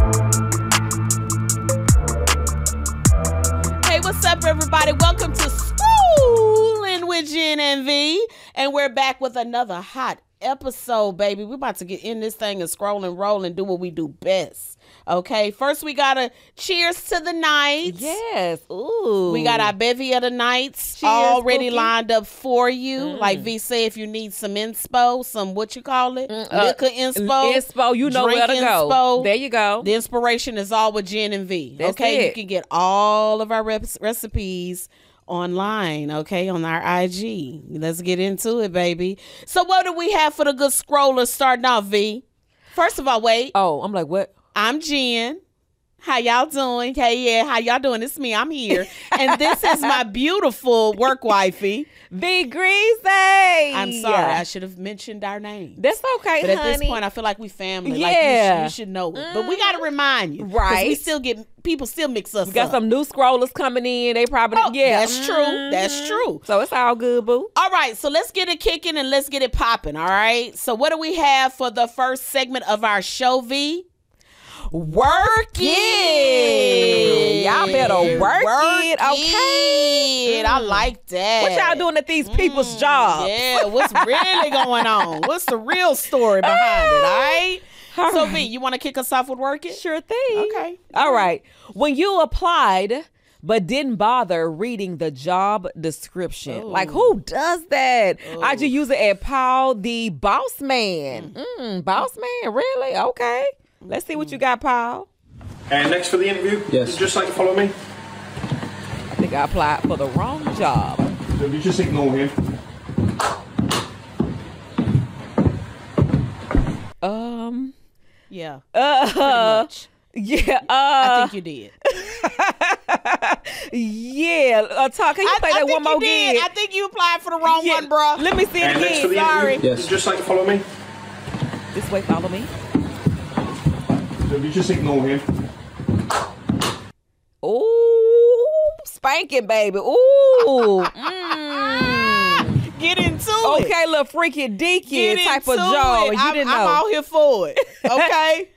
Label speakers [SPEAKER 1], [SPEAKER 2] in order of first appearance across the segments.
[SPEAKER 1] Hey, what's up, everybody? Welcome to Schoolin' with Jen and V, and we're back with another hot episode, baby. We're about to get in this thing and scroll and roll and do what we do best. Okay, first we gotta cheers to the night.
[SPEAKER 2] Yes. Ooh.
[SPEAKER 1] We got our bevy of the nights
[SPEAKER 2] Cheers,
[SPEAKER 1] already
[SPEAKER 2] Bookie.
[SPEAKER 1] lined up for you. Like V say, if you need some inspo, some what you call it, liquor inspo.
[SPEAKER 2] Inspo, you know
[SPEAKER 1] drink
[SPEAKER 2] where to go.
[SPEAKER 1] inspo.
[SPEAKER 2] There you go.
[SPEAKER 1] The inspiration is all with Jen and V.
[SPEAKER 2] That's
[SPEAKER 1] okay,
[SPEAKER 2] it.
[SPEAKER 1] you can get all of our recipes online, okay, on our IG. Let's get into it, baby. So what do we have for the good scrollers starting off, V? First of all, wait.
[SPEAKER 2] Oh, I'm like, what?
[SPEAKER 1] I'm Jen. How y'all doing? Hey, yeah, how y'all doing? It's me. I'm here. And this is my beautiful work wifey.
[SPEAKER 2] V Greasy.
[SPEAKER 1] I'm sorry. I should have mentioned our name.
[SPEAKER 2] That's okay,
[SPEAKER 1] But
[SPEAKER 2] honey.
[SPEAKER 1] at this point, I feel like we family.
[SPEAKER 2] Yeah.
[SPEAKER 1] Like you should know it. But we got to remind you. 'Cause
[SPEAKER 2] Right.
[SPEAKER 1] we still get, people still mix us
[SPEAKER 2] we got
[SPEAKER 1] up.
[SPEAKER 2] some new scrollers coming in. They probably,
[SPEAKER 1] Oh, that's true. That's true.
[SPEAKER 2] So it's all good, boo.
[SPEAKER 1] All right, so let's get it kicking and let's get it popping, all right? So what do we have for the first segment of our show, V? Work it.
[SPEAKER 2] Y'all better work it, okay?
[SPEAKER 1] it. I like that.
[SPEAKER 2] What y'all doing at these people's jobs?
[SPEAKER 1] Yeah, what's really going on? What's the real story behind it, all right?
[SPEAKER 2] All
[SPEAKER 1] So,
[SPEAKER 2] right.
[SPEAKER 1] V, you want to kick us off with work it?
[SPEAKER 2] Sure thing.
[SPEAKER 1] Okay.
[SPEAKER 2] All right. When you applied but didn't bother reading the job description. Like, who does that? I just use it at Paul the Boss Man. Boss Man, really? Okay. Let's see what you got, Paul.
[SPEAKER 3] And next for the interview,
[SPEAKER 4] Yes.
[SPEAKER 3] just like to follow me.
[SPEAKER 2] I think I applied for the wrong job.
[SPEAKER 3] So you just ignore him.
[SPEAKER 1] Yeah, pretty much.
[SPEAKER 2] Yeah.
[SPEAKER 1] I think you did.
[SPEAKER 2] Yeah. Talk. Can you play that one more
[SPEAKER 1] you did.
[SPEAKER 2] again?
[SPEAKER 1] I think you applied for the wrong
[SPEAKER 2] Yeah.
[SPEAKER 1] one, bro.
[SPEAKER 2] Let me see it
[SPEAKER 3] And next for
[SPEAKER 2] again.
[SPEAKER 3] the
[SPEAKER 2] Sorry.
[SPEAKER 3] interview,
[SPEAKER 4] Yes.
[SPEAKER 3] just like to follow me.
[SPEAKER 2] This way, follow me.
[SPEAKER 3] So you just ignore him.
[SPEAKER 2] Ooh, spanking, baby. Ooh.
[SPEAKER 1] Get into it.
[SPEAKER 2] Okay, little freaky deaky
[SPEAKER 1] Get
[SPEAKER 2] type of
[SPEAKER 1] into
[SPEAKER 2] jaw.
[SPEAKER 1] it.
[SPEAKER 2] You
[SPEAKER 1] I'm,
[SPEAKER 2] didn't
[SPEAKER 1] I'm
[SPEAKER 2] know.
[SPEAKER 1] out here for it. Okay.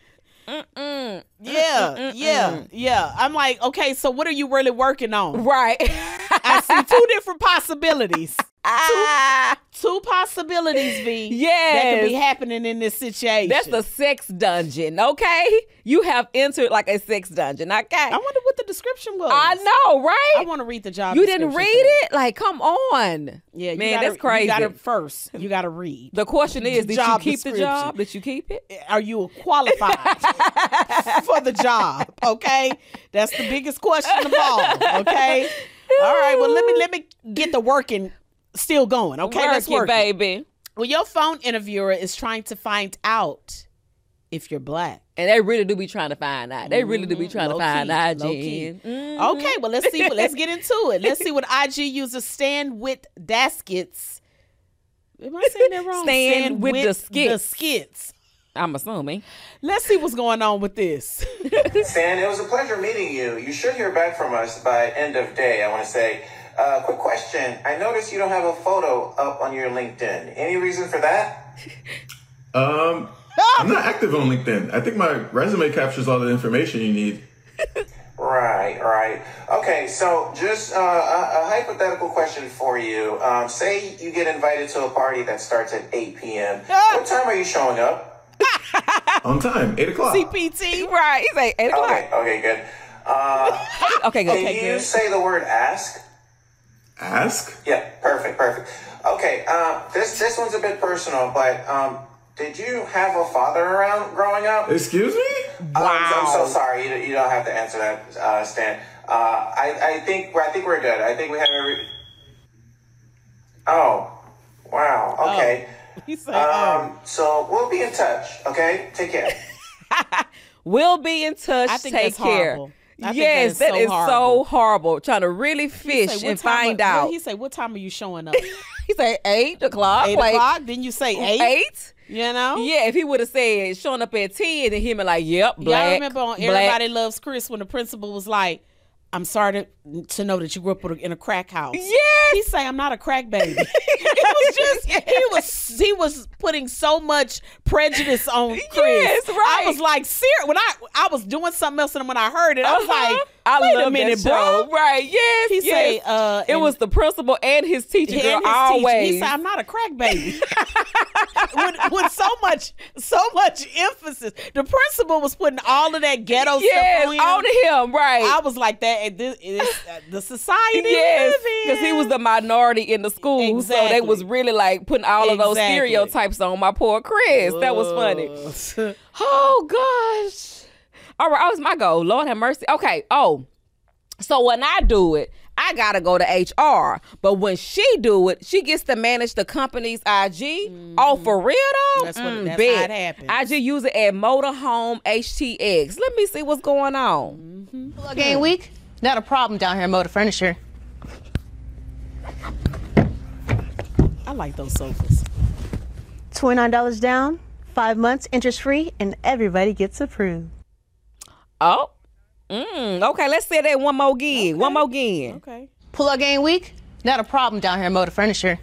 [SPEAKER 1] Yeah. I'm like, okay, so what are you really working on?
[SPEAKER 2] Right.
[SPEAKER 1] I see two different possibilities. Two possibilities, V. That
[SPEAKER 2] Yes.
[SPEAKER 1] could be happening in this situation.
[SPEAKER 2] That's the sex dungeon, okay? You have entered like a sex dungeon, okay?
[SPEAKER 1] I wonder what the description was.
[SPEAKER 2] I know, right?
[SPEAKER 1] I want to read the job.
[SPEAKER 2] You didn't
[SPEAKER 1] description
[SPEAKER 2] read
[SPEAKER 1] for that.
[SPEAKER 2] it? Like, come on.
[SPEAKER 1] Yeah,
[SPEAKER 2] Man, that's crazy.
[SPEAKER 1] You got to first. You got to read.
[SPEAKER 2] The question is, did you
[SPEAKER 1] Job
[SPEAKER 2] keep the
[SPEAKER 1] description.
[SPEAKER 2] job? Did you keep it?
[SPEAKER 1] Are you qualified for the job? Okay, that's the biggest question of all. Okay, all right. Well, let me get the working still going. Okay, let's
[SPEAKER 2] Work
[SPEAKER 1] work
[SPEAKER 2] it,
[SPEAKER 1] it.
[SPEAKER 2] baby.
[SPEAKER 1] Well, your phone interviewer is trying to find out if you're black.
[SPEAKER 2] And they really do be trying to find out. They really do be trying to
[SPEAKER 1] Low
[SPEAKER 2] find
[SPEAKER 1] key,
[SPEAKER 2] out,
[SPEAKER 1] low key.
[SPEAKER 2] Jen.
[SPEAKER 1] Okay, well let's see. Let's get into it. Let's see what IG user Stan with Daskets. Am I saying that wrong?
[SPEAKER 2] Stan with the skits.
[SPEAKER 1] The skits.
[SPEAKER 2] I'm assuming.
[SPEAKER 1] Let's see what's going on with this.
[SPEAKER 5] Stan, it was a pleasure meeting you. You should hear back from us by end of day, I want to say. Quick question. I noticed you don't have a photo up on your LinkedIn. Any reason for that?
[SPEAKER 6] I'm not active on LinkedIn. I think my resume captures all the information you need.
[SPEAKER 5] Right. Okay, so just a hypothetical question for you. Say you get invited to a party that starts at 8 p.m. What time are you showing up?
[SPEAKER 6] On time, 8 o'clock.
[SPEAKER 1] CPT.
[SPEAKER 2] Right. He's like 8 o'clock.
[SPEAKER 5] Okay, good.
[SPEAKER 2] Okay, good.
[SPEAKER 5] Can you say the word ask?
[SPEAKER 6] Ask?
[SPEAKER 5] Yeah, perfect. Okay, this one's a bit personal, but did you have a father around growing up?
[SPEAKER 6] Excuse me?
[SPEAKER 5] I'm so sorry. You don't have to answer that, Stan. I think we're good. I think we have every. Oh, wow. Okay.
[SPEAKER 1] He said,
[SPEAKER 5] So we'll be in touch. Okay. Take care.
[SPEAKER 2] We'll be in touch.
[SPEAKER 1] I think
[SPEAKER 2] Take
[SPEAKER 1] that's
[SPEAKER 2] care.
[SPEAKER 1] horrible. I think
[SPEAKER 2] Yes,
[SPEAKER 1] that
[SPEAKER 2] that
[SPEAKER 1] is
[SPEAKER 2] is
[SPEAKER 1] so
[SPEAKER 2] so horrible. Trying to really
[SPEAKER 1] He
[SPEAKER 2] fish
[SPEAKER 1] say, "What
[SPEAKER 2] and
[SPEAKER 1] time
[SPEAKER 2] find
[SPEAKER 1] of-"
[SPEAKER 2] out.
[SPEAKER 1] He say, "What time are you showing up?
[SPEAKER 2] He said 8 o'clock.
[SPEAKER 1] 8
[SPEAKER 2] like,
[SPEAKER 1] o'clock? Didn't you say 8?
[SPEAKER 2] 8?
[SPEAKER 1] You know?
[SPEAKER 2] Yeah, if he would have said showing up at 10, then him and like, yep,
[SPEAKER 1] Y'all
[SPEAKER 2] black.
[SPEAKER 1] remember on
[SPEAKER 2] black.
[SPEAKER 1] Everybody Loves Chris when the principal was like, I'm sorry to know that you grew up in a crack house.
[SPEAKER 2] Yes.
[SPEAKER 1] He say, I'm not a crack baby. He was putting so much prejudice on Chris.
[SPEAKER 2] Yes, right.
[SPEAKER 1] I was like, serious. When I was doing something else, and when I heard it, I was like,
[SPEAKER 2] I
[SPEAKER 1] wait
[SPEAKER 2] love
[SPEAKER 1] a minute,
[SPEAKER 2] that show.
[SPEAKER 1] bro.
[SPEAKER 2] Right, yes.
[SPEAKER 1] He
[SPEAKER 2] yes.
[SPEAKER 1] say,
[SPEAKER 2] it was the principal and his teacher, girl,
[SPEAKER 1] and his
[SPEAKER 2] always.
[SPEAKER 1] teacher. He said, I'm not a crack baby. with so much emphasis. The principal was putting all of that ghetto stuff on
[SPEAKER 2] him, right.
[SPEAKER 1] I was like, that is the society
[SPEAKER 2] yes,
[SPEAKER 1] because
[SPEAKER 2] he was the minority in the school, so they was really like putting all of those stereotypes on my poor Chris. That was funny. Oh, gosh. All right, that was my goal. Lord have mercy. Okay, so when I do it, I gotta go to HR. But when she do it, she gets to manage the company's IG. Oh, for real though?
[SPEAKER 1] That's how it happens.
[SPEAKER 2] I just use it at Motorhome HTX. Let me see what's going on.
[SPEAKER 4] Plug game week? Not a problem down here at Motor Furniture.
[SPEAKER 1] I like those sofas.
[SPEAKER 4] $29 down, 5 months interest free, and everybody gets approved.
[SPEAKER 2] Oh. Okay, let's say that one more again. Okay. One more again.
[SPEAKER 1] Okay.
[SPEAKER 4] Pull-out game week? Not a problem down here at Motor Furniture.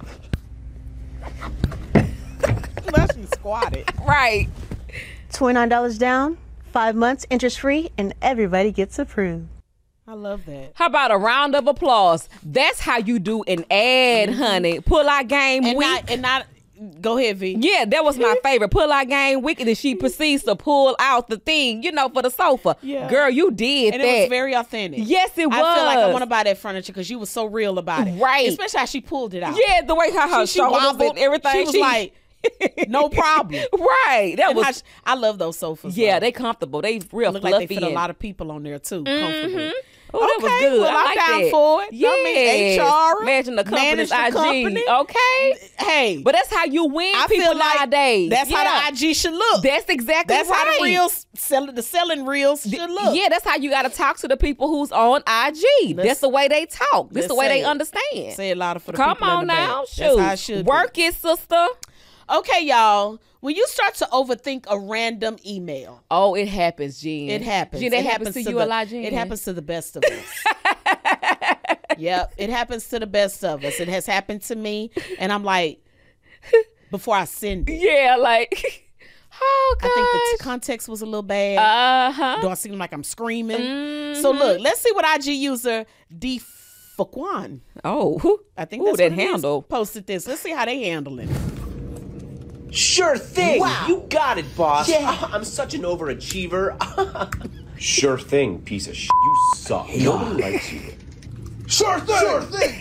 [SPEAKER 1] She squatted.
[SPEAKER 2] Right.
[SPEAKER 4] $29 down, 5 months interest free, and everybody gets approved.
[SPEAKER 1] I love that.
[SPEAKER 2] How about a round of applause? That's how you do an ad, honey. Pull-out game week.
[SPEAKER 1] Go ahead, V.
[SPEAKER 2] Yeah, that was my favorite. Pull-out game week, and then she proceeds to pull out the thing, for the sofa.
[SPEAKER 1] Yeah.
[SPEAKER 2] Girl, you did
[SPEAKER 1] and
[SPEAKER 2] that.
[SPEAKER 1] It was very authentic.
[SPEAKER 2] Yes, it was.
[SPEAKER 1] I feel like I want to buy that furniture because you was so real about it.
[SPEAKER 2] Right.
[SPEAKER 1] Especially how she pulled it out.
[SPEAKER 2] Yeah, the way how her shoulders and everything.
[SPEAKER 1] She was like, no problem.
[SPEAKER 2] Right.
[SPEAKER 1] I love those sofas.
[SPEAKER 2] Yeah,
[SPEAKER 1] though.
[SPEAKER 2] they comfortable. They real
[SPEAKER 1] look
[SPEAKER 2] fluffy.
[SPEAKER 1] like they fit a lot of people on there too. Comfortable.
[SPEAKER 2] Oh, that was good.
[SPEAKER 1] Well,
[SPEAKER 2] I
[SPEAKER 1] I'm
[SPEAKER 2] like
[SPEAKER 1] down
[SPEAKER 2] that.
[SPEAKER 1] for it.
[SPEAKER 2] Yeah.
[SPEAKER 1] I mean, HR.
[SPEAKER 2] Imagine the company's
[SPEAKER 1] manage the
[SPEAKER 2] IG.
[SPEAKER 1] company.
[SPEAKER 2] Okay.
[SPEAKER 1] Hey.
[SPEAKER 2] But that's how you win
[SPEAKER 1] I
[SPEAKER 2] people
[SPEAKER 1] feel like
[SPEAKER 2] nowadays.
[SPEAKER 1] That's how the IG should look.
[SPEAKER 2] That's exactly
[SPEAKER 1] That's
[SPEAKER 2] right.
[SPEAKER 1] how the reels, the selling reels should look.
[SPEAKER 2] Yeah, that's how you got to talk to the people who's on IG. That's the way they talk. That's the way they understand.
[SPEAKER 1] Say it louder for the
[SPEAKER 2] Come
[SPEAKER 1] people
[SPEAKER 2] on
[SPEAKER 1] in the
[SPEAKER 2] now.
[SPEAKER 1] back.
[SPEAKER 2] Shoot.
[SPEAKER 1] That's how it should
[SPEAKER 2] Work
[SPEAKER 1] be.
[SPEAKER 2] it, sister.
[SPEAKER 1] Okay, y'all. When you start to overthink a random email.
[SPEAKER 2] Oh, it happens, Jen.
[SPEAKER 1] It happens.
[SPEAKER 2] Jen, it happens to you a lot, Jen.
[SPEAKER 1] It happens to the best of us. Yep, it happens to the best of us. It has happened to me, and I'm like, before I send it.
[SPEAKER 2] Yeah, like, oh, gosh.
[SPEAKER 1] I think the context was a little bad.
[SPEAKER 2] Uh-huh.
[SPEAKER 1] Do I seem like I'm screaming? So look, let's see what IG user Defuquan.
[SPEAKER 2] Oh,
[SPEAKER 1] I think that's
[SPEAKER 2] that
[SPEAKER 1] what it is,
[SPEAKER 2] handle.
[SPEAKER 1] posted this. Let's see how they handle it.
[SPEAKER 7] Sure thing.
[SPEAKER 8] Wow.
[SPEAKER 7] You got it, boss.
[SPEAKER 8] Yeah.
[SPEAKER 7] I'm such an overachiever. Sure thing, piece of shit. You suck. Nobody likes you.
[SPEAKER 8] Sure thing. Sure thing,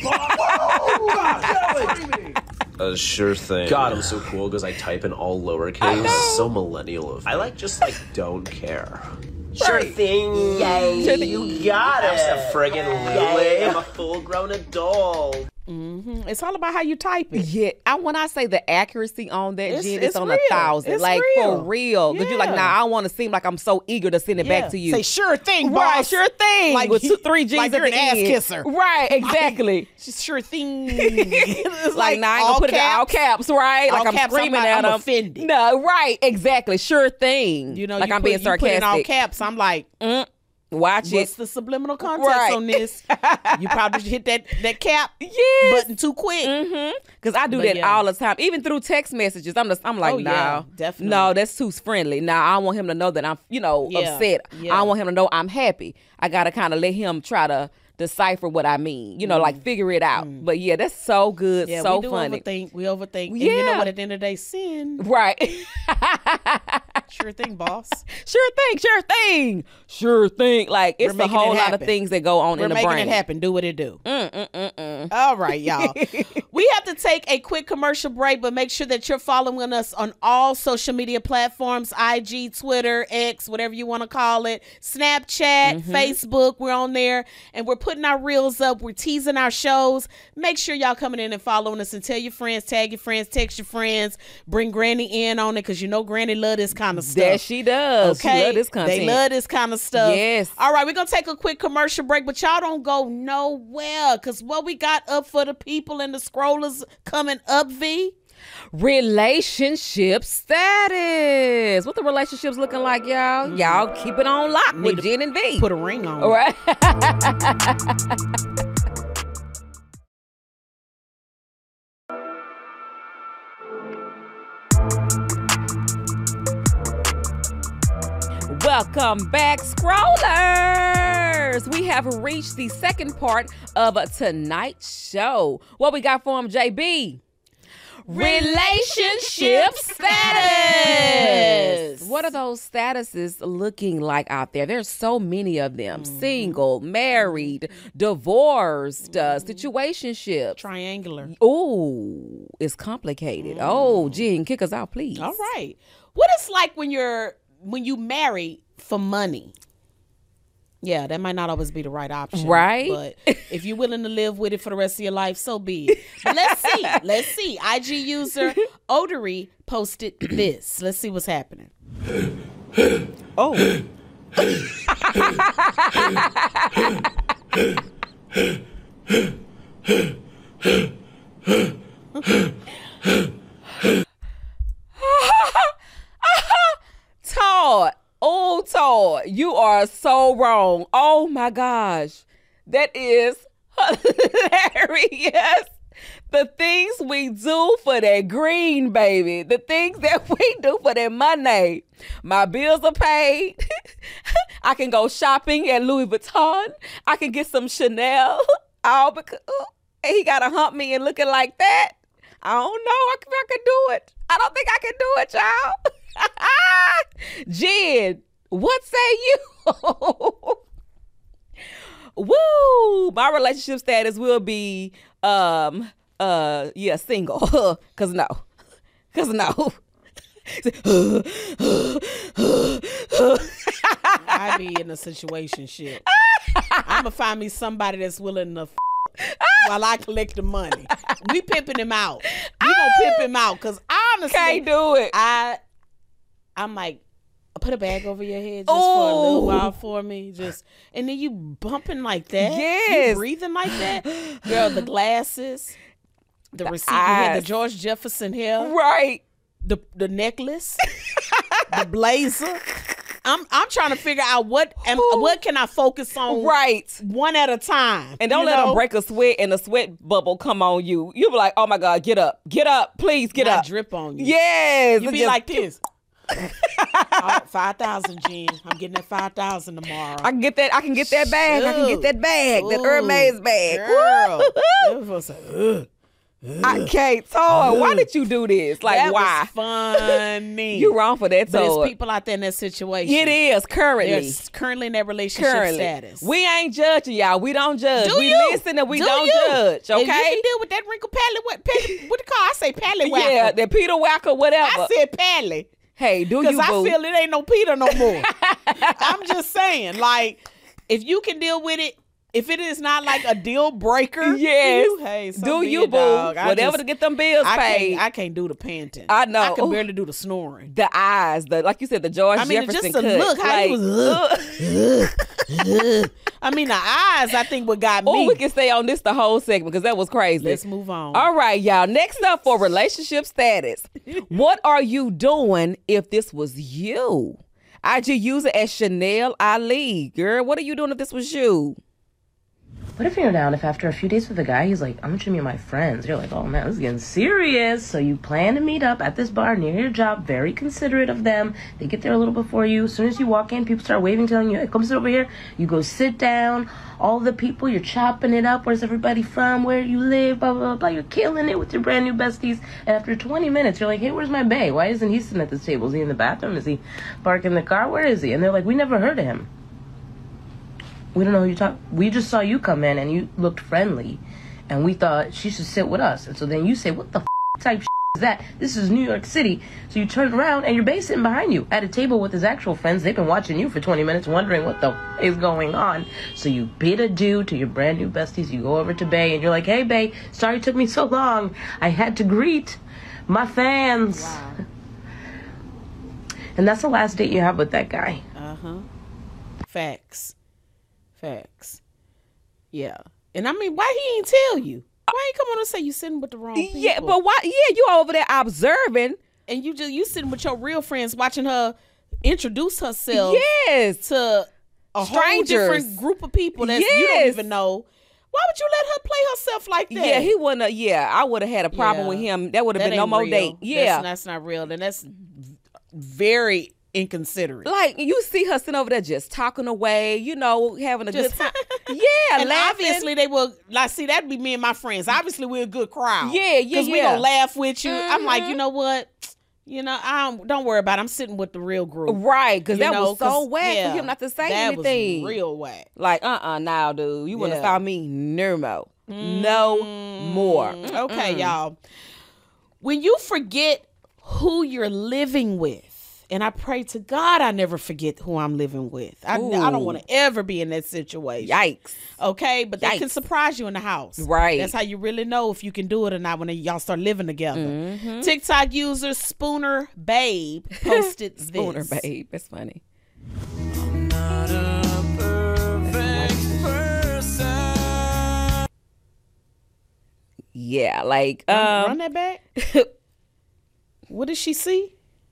[SPEAKER 8] boss.
[SPEAKER 7] Sure thing. God, I'm so cool because I type in all lowercase. So millennial of me. I like don't care. Sure thing.
[SPEAKER 8] Yay.
[SPEAKER 2] Sure thing.
[SPEAKER 7] You got it. I'm a friggin' Lily. I'm a full-grown adult.
[SPEAKER 1] It's all about how you type it.
[SPEAKER 2] Yeah, when I say the accuracy on that, Jen, it's on
[SPEAKER 1] real.
[SPEAKER 2] 1,000.
[SPEAKER 1] It's
[SPEAKER 2] like,
[SPEAKER 1] real.
[SPEAKER 2] for real. Because you're like, nah, I don't want to seem like I'm so eager to send it back to you.
[SPEAKER 1] Say sure thing, boss.
[SPEAKER 2] Right, sure thing.
[SPEAKER 1] Like
[SPEAKER 2] with 3 G's
[SPEAKER 1] like
[SPEAKER 2] at
[SPEAKER 1] you're
[SPEAKER 2] the
[SPEAKER 1] an ass
[SPEAKER 2] end.
[SPEAKER 1] kisser.
[SPEAKER 2] Right, exactly.
[SPEAKER 1] Just sure thing. It's
[SPEAKER 2] like, nah, I ain't gonna put it in all caps, right?
[SPEAKER 1] All
[SPEAKER 2] Like, I'm
[SPEAKER 1] caps,
[SPEAKER 2] screaming
[SPEAKER 1] I'm
[SPEAKER 2] at them.
[SPEAKER 1] offended.
[SPEAKER 2] No, right, exactly. Sure thing. Like, I'm being sarcastic.
[SPEAKER 1] You put in all caps, I'm like,
[SPEAKER 2] Watch
[SPEAKER 1] what's
[SPEAKER 2] it.
[SPEAKER 1] the subliminal context
[SPEAKER 2] Right.
[SPEAKER 1] on this? You probably hit that cap button too quick.
[SPEAKER 2] Because I do
[SPEAKER 1] But
[SPEAKER 2] that
[SPEAKER 1] yeah.
[SPEAKER 2] all the time. Even through text messages. I'm like,
[SPEAKER 1] Oh,
[SPEAKER 2] nah.
[SPEAKER 1] yeah, definitely.
[SPEAKER 2] No, that's too friendly. Nah, I don't want him to know that I'm, upset.
[SPEAKER 1] Yeah.
[SPEAKER 2] I don't want him to know I'm happy. I got to kind of let him try to decipher what I mean. Like figure it out. But yeah, that's so good.
[SPEAKER 1] Yeah,
[SPEAKER 2] so
[SPEAKER 1] we do
[SPEAKER 2] funny.
[SPEAKER 1] overthink. We overthink. And
[SPEAKER 2] Yeah.
[SPEAKER 1] you know what? At the end of the day, sin.
[SPEAKER 2] Right.
[SPEAKER 1] Sure thing, boss.
[SPEAKER 2] Sure thing. Sure thing. Sure thing. Like, it's
[SPEAKER 1] We're
[SPEAKER 2] a
[SPEAKER 1] making
[SPEAKER 2] whole
[SPEAKER 1] it
[SPEAKER 2] lot of
[SPEAKER 1] happen.
[SPEAKER 2] things that go on
[SPEAKER 1] We're
[SPEAKER 2] in the
[SPEAKER 1] making
[SPEAKER 2] brain.
[SPEAKER 1] it happen. Do what it do. All right, y'all. We have to take a quick commercial break, but make sure that you're following us on all social media platforms, IG, Twitter, X, whatever you want to call it, Snapchat, Facebook. We're on there, and we're putting our reels up. We're teasing our shows. Make sure y'all coming in and following us, and tell your friends, tag your friends, text your friends, bring Granny in on it, because you know Granny love this kind of stuff.
[SPEAKER 2] That she does.
[SPEAKER 1] Okay,
[SPEAKER 2] She love this content.
[SPEAKER 1] they love this kind of stuff.
[SPEAKER 2] Yes.
[SPEAKER 1] All right, we're gonna take a quick commercial break, but y'all don't go nowhere, because what we got up for the people and the scrollers coming up, V.
[SPEAKER 2] Relationship status. What the relationships looking like, y'all? Y'all keep it on lock with Jen and V.
[SPEAKER 1] Put a ring on.
[SPEAKER 2] All right. Welcome back, scrollers. We have reached the second part of tonight's show. What we got for him, JB? Relationship status. What are those statuses looking like out there? There's so many of them. Single, married, divorced, situationship.
[SPEAKER 1] Triangular.
[SPEAKER 2] Ooh, it's complicated. Oh, Jen, kick us out, please.
[SPEAKER 1] All right. What it's like when you marry for money. Yeah, that might not always be the right option.
[SPEAKER 2] Right.
[SPEAKER 1] But if you're willing to live with it for the rest of your life, so be it. But let's see. IG user Odery posted this. Let's see what's happening. Oh.
[SPEAKER 2] Todd. Oh, Todd, you are so wrong. Oh, my gosh. That is hilarious. The things we do for that green, baby. The things that we do for that money. My bills are paid. I can go shopping at Louis Vuitton. I can get some Chanel. All because he got to hump me and looking like that. I don't know if I can do it. I don't think I can do it, y'all. Jen, what say you? Woo! My relationship status will be single. Cause no.
[SPEAKER 1] I be in a situationship. I'm gonna find me somebody that's willing to while I collect the money. We pimping him out. We gonna pimp him out because honestly
[SPEAKER 2] can't do it.
[SPEAKER 1] I'm like, put a bag over your head just for a little while for me. And then you bumping like that.
[SPEAKER 2] Yes.
[SPEAKER 1] You breathing like that. Girl, the glasses, the receiver
[SPEAKER 2] eyes.
[SPEAKER 1] hair, the George Jefferson hair.
[SPEAKER 2] Right.
[SPEAKER 1] The necklace. The blazer. I'm trying to figure out what can I focus on
[SPEAKER 2] right
[SPEAKER 1] one at a time.
[SPEAKER 2] And don't let them break a sweat and a sweat bubble come on you. You'll be like, oh my God, get up, please get
[SPEAKER 1] Not
[SPEAKER 2] up.
[SPEAKER 1] Drip on you.
[SPEAKER 2] Yes.
[SPEAKER 1] You be like this. 5,000, Jen. I'm getting that 5,000 tomorrow.
[SPEAKER 2] I can get that bag. I can get that bag. That Hermes bag.
[SPEAKER 1] Girl.
[SPEAKER 2] I can't. Todd, why did you do this? Like,
[SPEAKER 1] that
[SPEAKER 2] why?
[SPEAKER 1] Was funny.
[SPEAKER 2] You wrong for that,
[SPEAKER 1] But
[SPEAKER 2] Todd.
[SPEAKER 1] there's people out there in that situation.
[SPEAKER 2] It is currently.
[SPEAKER 1] They're currently in that relationship status.
[SPEAKER 2] We ain't judging y'all. We don't judge. We listen and we don't judge. Okay.
[SPEAKER 1] And you can deal with that wrinkle pally. What the car? I say pally whacker.
[SPEAKER 2] Yeah, that Peter Wacker, whatever.
[SPEAKER 1] I said pally.
[SPEAKER 2] Hey, do you?
[SPEAKER 1] Because I feel it ain't no Peter no more. I'm just saying, like, if you can deal with it. If it is not like a deal breaker,
[SPEAKER 2] yes.
[SPEAKER 1] So
[SPEAKER 2] do you, boo? Whatever to get them bills paid.
[SPEAKER 1] I can't do the panting.
[SPEAKER 2] I know.
[SPEAKER 1] I can barely do the snoring.
[SPEAKER 2] The eyes, like you said, the George Jefferson
[SPEAKER 1] just
[SPEAKER 2] cut.
[SPEAKER 1] Look, how he was. I mean, the eyes, I think, what got me.
[SPEAKER 2] Oh, we can stay on this the whole segment because that was crazy.
[SPEAKER 1] Let's move on.
[SPEAKER 2] All right, y'all. Next up for relationship status. What are you doing if this was you? IG user as Chanel Ali. Girl, what are you doing if this was you?
[SPEAKER 9] What if you're down if after a few days with a guy, he's like, I'm gonna treat me and my friends. You're like, oh man, this is getting serious. So you plan to meet up at this bar near your job, very considerate of them. They get there a little before you. As soon as you walk in, people start waving, telling you, hey, come sit over here. You go sit down. All the people, you're chopping it up. Where's everybody from? Where you live? Blah, blah, blah, blah. You're killing it with your brand new besties. And after 20 minutes, you're like, hey, where's my bae? Why isn't he sitting at this table? Is he in the bathroom? Is he parking the car? Where is he? And they're like, we never heard of him. We don't know who you talk. We just saw you come in and you looked friendly, and we thought she should sit with us. And so then you say, "What the type is that? This is New York City." So you turn around and your bae sitting behind you at a table with his actual friends. They've been watching you for 20 minutes, wondering what the is going on. So you bid adieu to your brand new besties. You go over to bae and you're like, "Hey, bae, sorry it took me so long. I had to greet my fans." Wow. And that's the last date you have with that guy.
[SPEAKER 1] Facts. Yeah. And I mean, why he ain't tell you? Why you come on and say you sitting with the wrong people?
[SPEAKER 2] Yeah, but why? Yeah, you over there observing.
[SPEAKER 1] And you sitting with your real friends watching her introduce herself
[SPEAKER 2] Yes.
[SPEAKER 1] to a whole
[SPEAKER 2] Strangers.
[SPEAKER 1] different group of people that you don't
[SPEAKER 2] Yes.
[SPEAKER 1] even know. Why would you let her play herself like that?
[SPEAKER 2] Yeah, he wouldn't have, I would have had a problem with him. That would have
[SPEAKER 1] That
[SPEAKER 2] been no
[SPEAKER 1] ain't
[SPEAKER 2] more
[SPEAKER 1] real.
[SPEAKER 2] date. Yeah.
[SPEAKER 1] That's not real. And that's very inconsiderate.
[SPEAKER 2] Like, you see her sitting over there just talking away, having a good
[SPEAKER 1] Just-
[SPEAKER 2] time. Yeah,
[SPEAKER 1] And
[SPEAKER 2] laughing.
[SPEAKER 1] obviously they will, like, see, that'd be me and my friends. Obviously we're a good crowd.
[SPEAKER 2] Yeah,
[SPEAKER 1] Because we
[SPEAKER 2] yeah.
[SPEAKER 1] gonna laugh with you. I'm like, you know what? Don't worry about it. I'm sitting with the real group.
[SPEAKER 2] Right, because
[SPEAKER 1] You
[SPEAKER 2] that
[SPEAKER 1] know,
[SPEAKER 2] was so
[SPEAKER 1] 'cause,
[SPEAKER 2] whack
[SPEAKER 1] yeah,
[SPEAKER 2] for him not to say
[SPEAKER 1] that
[SPEAKER 2] anything.
[SPEAKER 1] was real whack.
[SPEAKER 2] Like, now, dude. You wouldn't have
[SPEAKER 1] Yeah.
[SPEAKER 2] found me no more. No more.
[SPEAKER 1] Okay, y'all. When you forget who you're living with, and I pray to God I never forget who I'm living with. I don't want to ever be in that situation.
[SPEAKER 2] Yikes.
[SPEAKER 1] Okay, but they can
[SPEAKER 2] Yikes.
[SPEAKER 1] surprise you in the house.
[SPEAKER 2] Right.
[SPEAKER 1] That's how you really know if you can do it or not when y'all start living together.
[SPEAKER 2] Mm-hmm.
[SPEAKER 1] TikTok user Spooner Babe posted this.
[SPEAKER 2] Spooner, babe. That's funny. Yeah, like
[SPEAKER 1] Run that back. What did she see?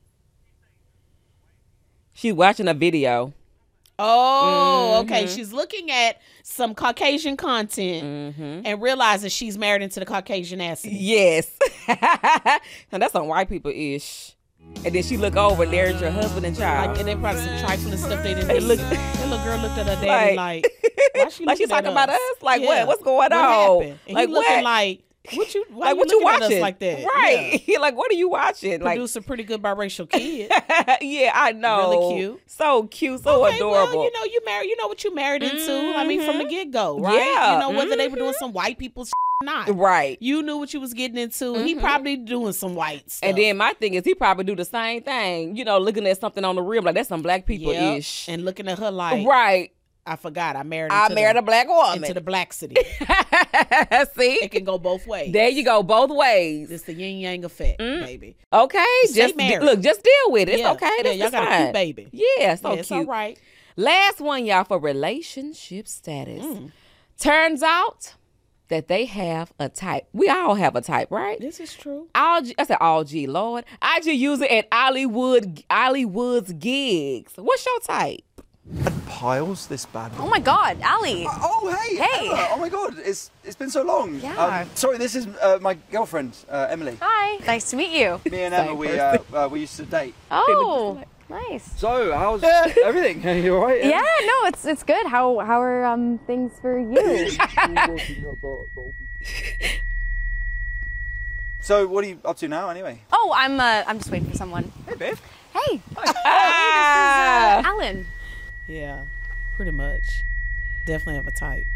[SPEAKER 2] she's watching a video.
[SPEAKER 1] Oh,
[SPEAKER 2] Mm-hmm.
[SPEAKER 1] okay. She's looking at some Caucasian content and realizes she's married into the Caucasian accent.
[SPEAKER 2] Yes. And that's on white people ish. And then she look over, there's your husband and child.
[SPEAKER 1] Like, and they probably some trifling stuff they didn't
[SPEAKER 2] They
[SPEAKER 1] do.
[SPEAKER 2] look-
[SPEAKER 1] That little girl looked at her daddy like why she
[SPEAKER 2] like she's
[SPEAKER 1] looking at
[SPEAKER 2] talking about us? Like,
[SPEAKER 1] Yeah.
[SPEAKER 2] what's going
[SPEAKER 1] What
[SPEAKER 2] on?
[SPEAKER 1] happened? And
[SPEAKER 2] Like,
[SPEAKER 1] he looking
[SPEAKER 2] what?
[SPEAKER 1] like what you why
[SPEAKER 2] Like, what you
[SPEAKER 1] looking at
[SPEAKER 2] watching?
[SPEAKER 1] us like that?
[SPEAKER 2] Right. Like, what are you watching?
[SPEAKER 1] Yeah.
[SPEAKER 2] Like,
[SPEAKER 1] Produce a pretty good biracial kid.
[SPEAKER 2] yeah, I know.
[SPEAKER 1] Really cute.
[SPEAKER 2] So cute, so
[SPEAKER 1] Okay,
[SPEAKER 2] adorable.
[SPEAKER 1] well, you married. You know what you married into. I mean, from the get go, right?
[SPEAKER 2] Yeah.
[SPEAKER 1] You know whether they were doing some white people's or not.
[SPEAKER 2] Right.
[SPEAKER 1] You knew what you was getting into. He probably doing some white stuff.
[SPEAKER 2] And then my thing is, he probably do the same thing. Looking at something on the rim, like that's some black people
[SPEAKER 1] Yep.
[SPEAKER 2] ish.
[SPEAKER 1] And looking at her like,
[SPEAKER 2] Right.
[SPEAKER 1] I forgot I married.
[SPEAKER 2] I
[SPEAKER 1] into
[SPEAKER 2] married
[SPEAKER 1] the,
[SPEAKER 2] a black woman.
[SPEAKER 1] into the black city.
[SPEAKER 2] See?
[SPEAKER 1] It can go both ways.
[SPEAKER 2] There you go, both ways.
[SPEAKER 1] It's the yin yang effect, baby.
[SPEAKER 2] Okay,
[SPEAKER 1] Stay married.
[SPEAKER 2] look, just deal with it. It's
[SPEAKER 1] Yeah.
[SPEAKER 2] okay.
[SPEAKER 1] Yeah,
[SPEAKER 2] That's
[SPEAKER 1] y'all got a
[SPEAKER 2] fine.
[SPEAKER 1] cute baby.
[SPEAKER 2] Yeah, so
[SPEAKER 1] Yeah,
[SPEAKER 2] cute.
[SPEAKER 1] it's all right.
[SPEAKER 2] Last one, y'all, for relationship status. Turns out that they have a type. We all have a type, right?
[SPEAKER 1] This is true.
[SPEAKER 2] I said all G, Lord. I just use it at Hollywood's gigs. What's your type?
[SPEAKER 8] Piles this bad.
[SPEAKER 10] Oh my God, Ali.
[SPEAKER 8] Oh, hey!
[SPEAKER 10] Hey.
[SPEAKER 8] Emma. Oh my God, it's been so long.
[SPEAKER 10] Yeah.
[SPEAKER 8] Sorry, this is my girlfriend, Emily.
[SPEAKER 10] Hi. Nice to meet you.
[SPEAKER 8] Me and Emma, we used to date.
[SPEAKER 10] Oh, nice.
[SPEAKER 8] So, how's everything? Are you alright?
[SPEAKER 10] Yeah, no, it's good. How are things for you?
[SPEAKER 8] So, what are you up to now, anyway?
[SPEAKER 10] Oh, I'm just waiting for someone.
[SPEAKER 8] Hey, babe.
[SPEAKER 10] Hey.
[SPEAKER 2] Ah.
[SPEAKER 10] Alan.
[SPEAKER 1] Yeah, pretty much. Definitely have a type.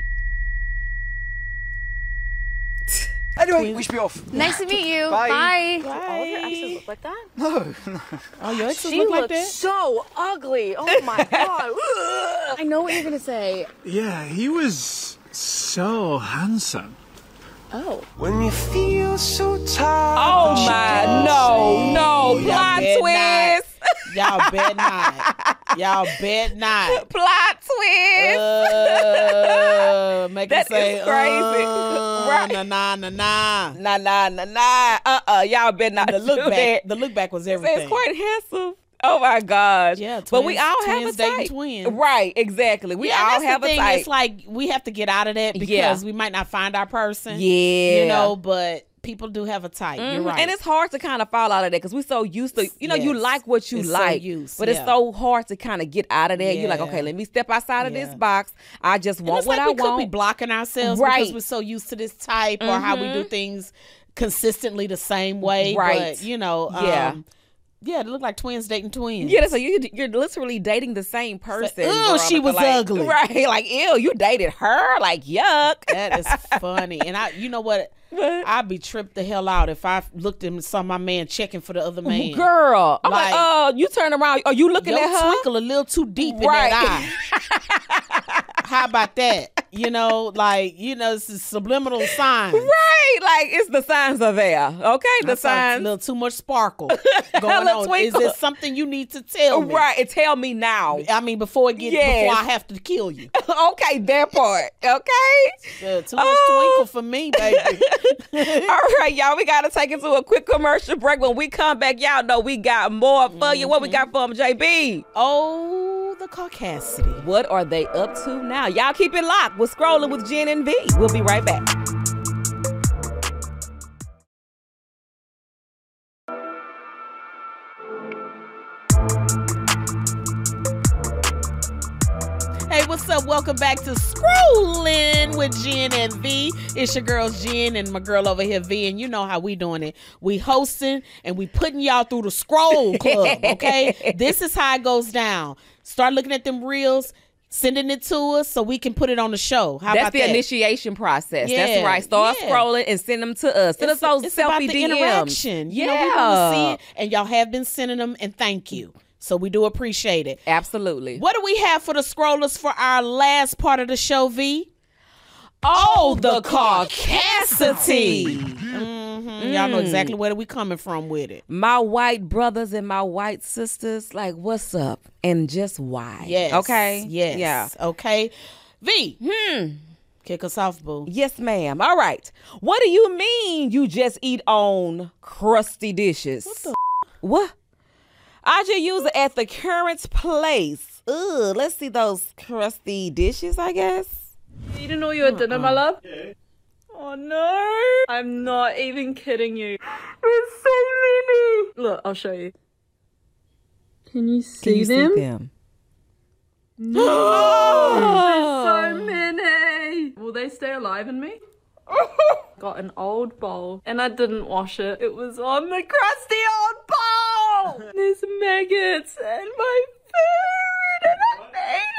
[SPEAKER 8] Anyway, we should be off.
[SPEAKER 10] Nice to meet you.
[SPEAKER 8] Bye.
[SPEAKER 10] Bye. All of your exes look like that?
[SPEAKER 8] No.
[SPEAKER 1] Oh, your exes
[SPEAKER 10] She
[SPEAKER 1] look like
[SPEAKER 10] looks
[SPEAKER 1] that?
[SPEAKER 10] so ugly. Oh my God. I know what you're gonna say.
[SPEAKER 11] Yeah, he was so handsome.
[SPEAKER 10] Oh.
[SPEAKER 8] When you feel so tired.
[SPEAKER 2] Oh my, no, plot
[SPEAKER 1] bet
[SPEAKER 2] twist.
[SPEAKER 1] Y'all bet not. Y'all bet not.
[SPEAKER 2] Plot twist.
[SPEAKER 1] Make
[SPEAKER 2] That
[SPEAKER 1] it say,
[SPEAKER 2] is crazy. Right.
[SPEAKER 1] nah, nah, nah, nah.
[SPEAKER 2] Nah. Y'all better not
[SPEAKER 1] The look
[SPEAKER 2] do
[SPEAKER 1] back,
[SPEAKER 2] that.
[SPEAKER 1] the look back was everything.
[SPEAKER 2] It's quite handsome. Oh my gosh.
[SPEAKER 1] Yeah,
[SPEAKER 2] but we
[SPEAKER 1] twins-
[SPEAKER 2] all have a
[SPEAKER 1] twins dating
[SPEAKER 2] type.
[SPEAKER 1] twins.
[SPEAKER 2] Right, exactly. We
[SPEAKER 1] Yeah,
[SPEAKER 2] all
[SPEAKER 1] that's
[SPEAKER 2] have
[SPEAKER 1] the
[SPEAKER 2] a
[SPEAKER 1] thing.
[SPEAKER 2] type.
[SPEAKER 1] It's like we have to get out of that because
[SPEAKER 2] Yeah.
[SPEAKER 1] we might not find our person.
[SPEAKER 2] Yeah.
[SPEAKER 1] You know, but people do have a type. You're right.
[SPEAKER 2] And it's hard to kind of fall out of that because we're so used to, you
[SPEAKER 1] Yes.
[SPEAKER 2] like what you
[SPEAKER 1] It's so
[SPEAKER 2] like,
[SPEAKER 1] used,
[SPEAKER 2] but
[SPEAKER 1] yeah.
[SPEAKER 2] it's so hard to kind of get out of that. You're like,
[SPEAKER 1] Yeah.
[SPEAKER 2] okay, let me step outside of this
[SPEAKER 1] Yeah.
[SPEAKER 2] box. I just
[SPEAKER 1] And
[SPEAKER 2] want
[SPEAKER 1] it's
[SPEAKER 2] what
[SPEAKER 1] like
[SPEAKER 2] I
[SPEAKER 1] we could be
[SPEAKER 2] want.
[SPEAKER 1] blocking ourselves
[SPEAKER 2] Right.
[SPEAKER 1] because we're so used to this type or how we do things consistently the same way.
[SPEAKER 2] Right.
[SPEAKER 1] But, you know,
[SPEAKER 2] Yeah.
[SPEAKER 1] yeah, they look like twins dating twins.
[SPEAKER 2] Yeah, so you're literally dating the same person.
[SPEAKER 1] Ew,
[SPEAKER 2] girl.
[SPEAKER 1] she was
[SPEAKER 2] Like,
[SPEAKER 1] ugly.
[SPEAKER 2] Right, like, ew, you dated her? Like, yuck.
[SPEAKER 1] That is funny. And you know what? I'd be tripped the hell out if I looked and saw my man checking for the other man.
[SPEAKER 2] Girl, I'm
[SPEAKER 1] Like,
[SPEAKER 2] like, you turn around. Are you looking
[SPEAKER 1] Your
[SPEAKER 2] at her?
[SPEAKER 1] twinkle a little too deep in
[SPEAKER 2] Right.
[SPEAKER 1] that eye. How about that? You know, like, it's a subliminal sign.
[SPEAKER 2] Right, like it's the signs are there. Okay, the
[SPEAKER 1] A
[SPEAKER 2] signs.
[SPEAKER 1] little too much sparkle going on.
[SPEAKER 2] Twinkle.
[SPEAKER 1] Is there something you need to tell me?
[SPEAKER 2] Right, and tell me now.
[SPEAKER 1] I mean, before I have to kill you.
[SPEAKER 2] Okay, that part. Okay.
[SPEAKER 1] Too much twinkle for me, baby.
[SPEAKER 2] All right, y'all. We gotta take it to a quick commercial break. When we come back, y'all know we got more for you. What we got for them, JB?
[SPEAKER 1] Oh, the caucasity.
[SPEAKER 2] What are they up to now? Y'all keep it locked. We're scrolling with Jen and V. We'll be right back.
[SPEAKER 1] Hey, what's up? Welcome back to Scrolling with Jen and V. It's your girls Jen and my girl over here V, and you know how we doing it. We hosting and we putting y'all through the scroll club, okay? This is how it goes down. Start looking at them reels, sending it to us so we can put it on the show. How
[SPEAKER 2] That's
[SPEAKER 1] about
[SPEAKER 2] the
[SPEAKER 1] that?
[SPEAKER 2] initiation process.
[SPEAKER 1] Yeah,
[SPEAKER 2] That's right. Start
[SPEAKER 1] yeah.
[SPEAKER 2] scrolling and send them to us. Send us those
[SPEAKER 1] It's
[SPEAKER 2] selfie
[SPEAKER 1] about the
[SPEAKER 2] DMs.
[SPEAKER 1] interaction. You know, we want to see it, and y'all have been sending them, and thank you. So we do appreciate it.
[SPEAKER 2] Absolutely.
[SPEAKER 1] What do we have for the scrollers for our last part of the show, V? Oh, the caucasity. Y'all know exactly where we coming from with it.
[SPEAKER 2] My white brothers and my white sisters, like, what's up? And just why?
[SPEAKER 1] Yes.
[SPEAKER 2] Okay?
[SPEAKER 1] Yes.
[SPEAKER 2] Yeah.
[SPEAKER 1] Okay. V. Kick us off, boo.
[SPEAKER 2] Yes, ma'am. All right. What do you mean you just eat on crusty dishes? What? I just use it at the current place. Ugh, let's see those crusty dishes, I guess.
[SPEAKER 12] You didn't know you had dinner, my love? Yeah. Oh no! I'm not even kidding you. It's so many! Look, I'll show you. Can you see them? No! There's so many! Will they stay alive in me? Got an old bowl and I didn't wash it. It was on the crusty old bowl! There's maggots in my food and I've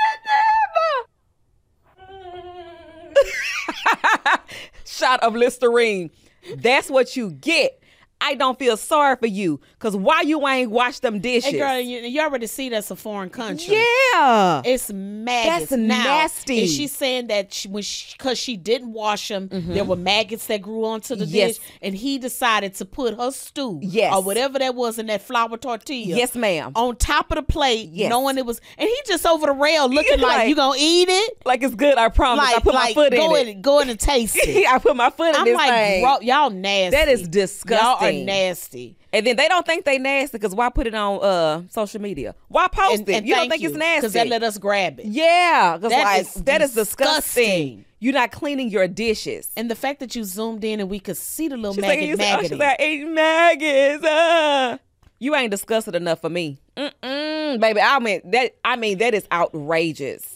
[SPEAKER 12] eaten them!
[SPEAKER 2] Shot of Listerine. That's what you get. I don't feel sorry for you, because why you ain't washed them dishes?
[SPEAKER 1] Hey, girl, you already see that's a foreign country.
[SPEAKER 2] Yeah.
[SPEAKER 1] It's maggots.
[SPEAKER 2] That's
[SPEAKER 1] now,
[SPEAKER 2] nasty.
[SPEAKER 1] And she's saying that because she didn't wash them, there were maggots that grew onto the dish, and he decided to put her stew or whatever that was in that flour tortilla.
[SPEAKER 2] Yes, ma'am.
[SPEAKER 1] On top of the plate, knowing it was, and he just over the rail looking like you gonna eat it?
[SPEAKER 2] Like it's good, I promise. I put my foot in it.
[SPEAKER 1] Go in and taste it.
[SPEAKER 2] I put my foot in this thing.
[SPEAKER 1] Y'all nasty.
[SPEAKER 2] That is disgusting.
[SPEAKER 1] Y'all are nasty.
[SPEAKER 2] And then they don't think they nasty because why put it on social media? Why post it? You don't think it's nasty?
[SPEAKER 1] Because that let us grab it.
[SPEAKER 2] Yeah. Because that is
[SPEAKER 1] disgusting.
[SPEAKER 2] You're not cleaning your dishes.
[SPEAKER 1] And the fact that you zoomed in and we could see the little
[SPEAKER 2] She's
[SPEAKER 1] maggots.
[SPEAKER 2] She's like, I ate maggots. You ain't disgusted enough for me. Baby, I mean, that is outrageous.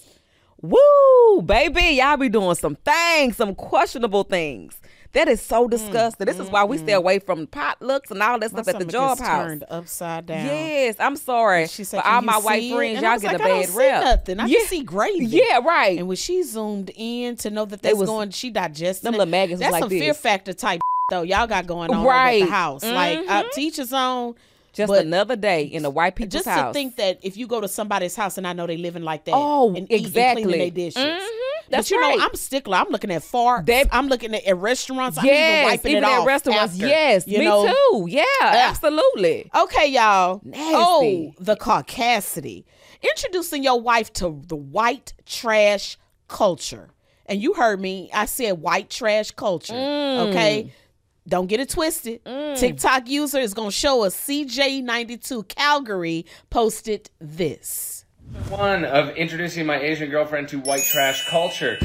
[SPEAKER 2] Woo, baby, y'all be doing some things, some questionable things. That is so disgusting. This is why we stay away from potlucks and all that stuff at the job house.
[SPEAKER 1] Turned upside down.
[SPEAKER 2] Yes, I'm sorry.
[SPEAKER 1] She said,
[SPEAKER 2] for all my white friends, y'all get a bad rep.
[SPEAKER 1] Nothing. I just see gravy.
[SPEAKER 2] Yeah, right.
[SPEAKER 1] And when she zoomed in to know that that's going, she digested
[SPEAKER 2] them little maggots.
[SPEAKER 1] That's
[SPEAKER 2] like
[SPEAKER 1] some
[SPEAKER 2] this.
[SPEAKER 1] Fear Factor type though. Y'all got going on over at the house. Like teach his own.
[SPEAKER 2] Just another day in the white people's house.
[SPEAKER 1] Just to think that if you go to somebody's house and I know they living like that.
[SPEAKER 2] Oh,
[SPEAKER 1] and
[SPEAKER 2] exactly.
[SPEAKER 1] Cleaning their dishes.
[SPEAKER 2] That's
[SPEAKER 1] but you
[SPEAKER 2] right.
[SPEAKER 1] know, I'm stickler. I'm looking at farts. I'm looking at restaurants. I'm
[SPEAKER 2] yes,
[SPEAKER 1] even wiping
[SPEAKER 2] even
[SPEAKER 1] it
[SPEAKER 2] at
[SPEAKER 1] off
[SPEAKER 2] restaurants.
[SPEAKER 1] after,
[SPEAKER 2] yes, me too. Yeah, absolutely.
[SPEAKER 1] Okay, y'all.
[SPEAKER 2] Nasty.
[SPEAKER 1] Oh, the caucasity. Introducing your wife to the white trash culture. And you heard me. I said white trash culture. Okay. Don't get it twisted. TikTok user is going to show us CJ92 Calgary posted this.
[SPEAKER 13] One of introducing my Asian girlfriend to white trash culture.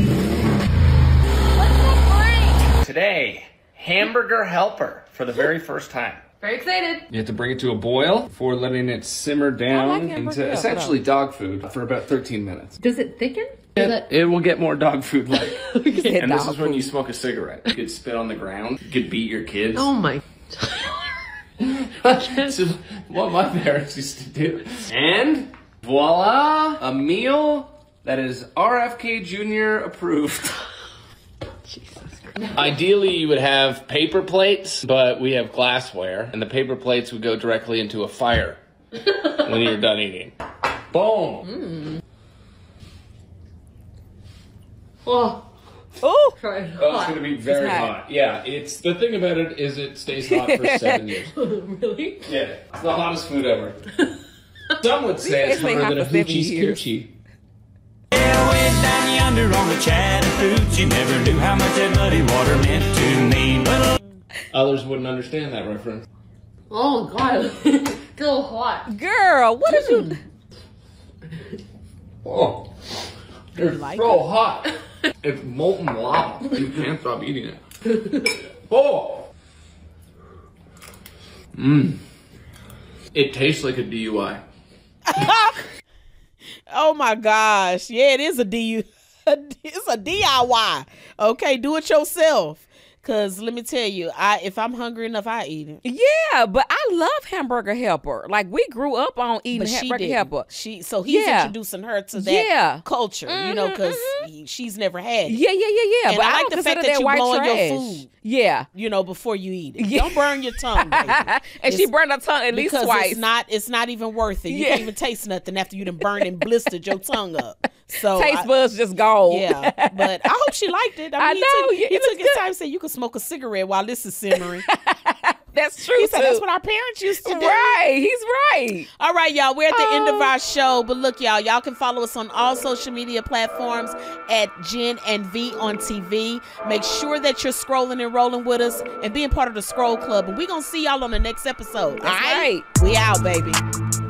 [SPEAKER 13] Today, hamburger helper for the very first time.
[SPEAKER 12] Very excited.
[SPEAKER 14] You have to bring it to a boil before letting it simmer down into essentially dog food for about 13 minutes.
[SPEAKER 12] Does it thicken?
[SPEAKER 14] It will get more dog food like. And this is when
[SPEAKER 12] food.
[SPEAKER 14] you smoke a cigarette. You could spit on the ground. You could beat your kids.
[SPEAKER 12] Oh my.
[SPEAKER 14] This is what my parents used to do. And voila, a meal that is RFK Jr. approved. Ideally, you would have paper plates, but we have glassware, and the paper plates would go directly into a fire when you're done eating. Boom.
[SPEAKER 12] Oh.
[SPEAKER 2] Oh,
[SPEAKER 14] Oh, it's gonna be very hot. Yeah, it's the thing about it is it stays hot for 7 years.
[SPEAKER 12] Really?
[SPEAKER 14] Yeah, it's the hottest food ever. Some would say it's hotter than a hoochie's coochie.
[SPEAKER 15] Yeah, way down yonder on the Chattahoochee, never knew how much that muddy water meant to me. But
[SPEAKER 14] others wouldn't understand that reference.
[SPEAKER 12] Oh god, still hot.
[SPEAKER 2] Girl, what did you?
[SPEAKER 14] Oh, it's so hot. It's molten lava. You can't stop eating it. Oh. It tastes like a DUI.
[SPEAKER 1] Oh my gosh. Yeah, it is it's a DIY. Okay, do it yourself. Cause let me tell you, if I'm hungry enough, I eat it.
[SPEAKER 2] Yeah, but I love Hamburger Helper. Like we grew up on eating Hamburger Helper.
[SPEAKER 1] He's introducing her to that culture, you know, because she's never had it.
[SPEAKER 2] Yeah.
[SPEAKER 1] And
[SPEAKER 2] But
[SPEAKER 1] I like the fact that you blowing your food.
[SPEAKER 2] Yeah,
[SPEAKER 1] you know, before you eat it. Don't burn your tongue, baby.
[SPEAKER 2] And she burned her tongue at least twice.
[SPEAKER 1] It's not even worth it. You can't even taste nothing after you done burned and blistered your tongue up. So
[SPEAKER 2] taste buds just gone.
[SPEAKER 1] Yeah, but I hope she liked it. I know. He took his time and said, you can smoke a cigarette while this is simmering.
[SPEAKER 2] That's true.
[SPEAKER 1] He said that's what our parents used to do.
[SPEAKER 2] Right. He's right.
[SPEAKER 1] All right, y'all. We're at the end of our show. But look, y'all can follow us on all social media platforms at Jen and V on TV. Make sure that you're scrolling and rolling with us and being part of the Scroll Club. And we're going to see y'all on the next episode.
[SPEAKER 2] All right.
[SPEAKER 1] We out, baby.